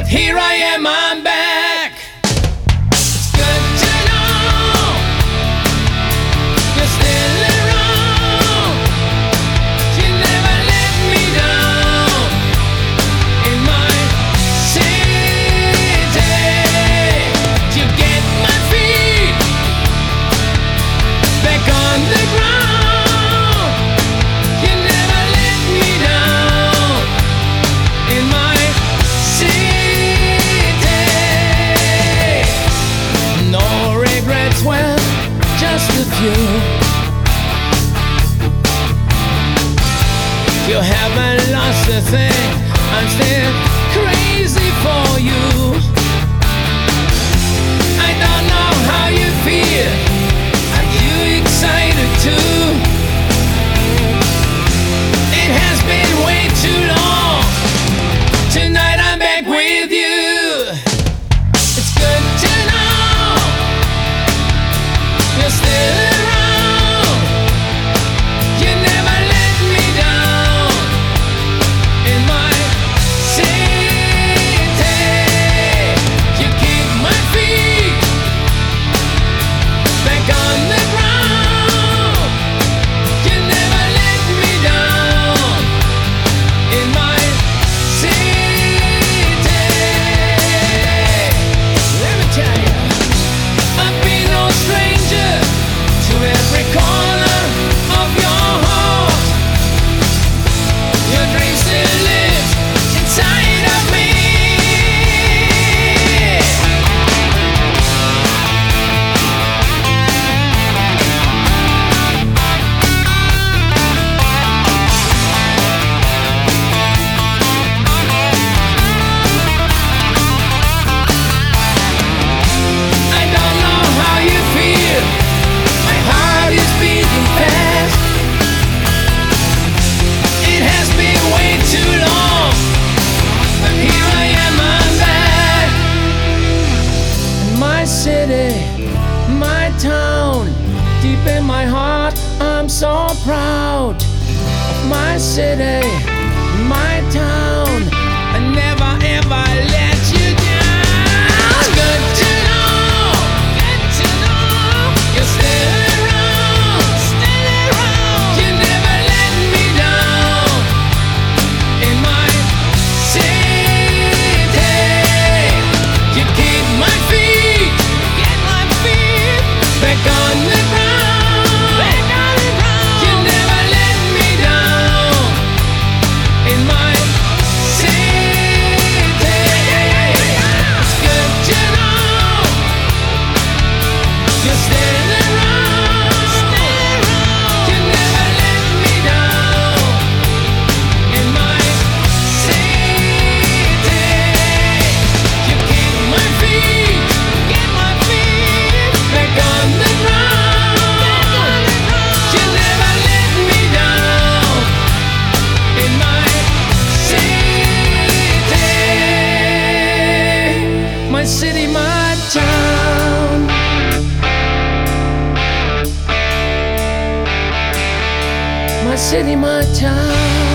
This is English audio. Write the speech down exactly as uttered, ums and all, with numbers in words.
Here I am, I'm back. It's good to know you're still around. You never let me down in my city. You get my feet back on the ground. You never let me down in my city. No regrets, well, just a few. You haven't lost a thing, I'm still crazy for you. I don't know how you feel, are you excited too? It has been way too long, tonight I'm back with you. It's good to know you're still around. You never let me down in my city. You keep my feet back on the ground. You never let me down in my city. Let me tell you, I've been no stranger to every corner of your heart. Your dream still lives inside of me. I don't know how you feel, my heart is beating fast. It has been way too long, but here I am, I'm back. My city, my town, deep in my heart, I'm so proud of my city, my town. I never ever let you down. It's good to know, good to know you're still around, still around. You never let me down in my city. You keep my feet, get my feet back on the ground, back on the ground. You never let me down in my city. It's good to know you're still around, still around. You never let me down in my city. You keep my feet, get my feet back on the ground. You never let me down in my city. My city, my town. My city, my town.